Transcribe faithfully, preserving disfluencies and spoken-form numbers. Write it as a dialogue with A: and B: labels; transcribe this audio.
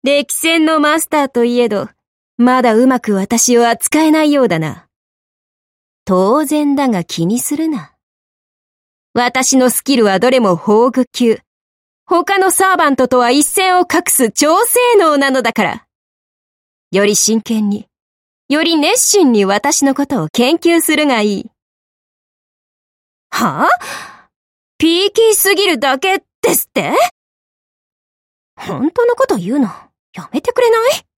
A: 歴戦のマスターといえど、まだうまく私を扱えないようだな。当然だが気にするな。私のスキルはどれも宝具級。他のサーバントとは一線を画す超性能なのだから。より真剣に、より熱心に私のことを研究するがいい。はぁ？ピーキーすぎるだけですって？本当のこと言うの、やめてくれない？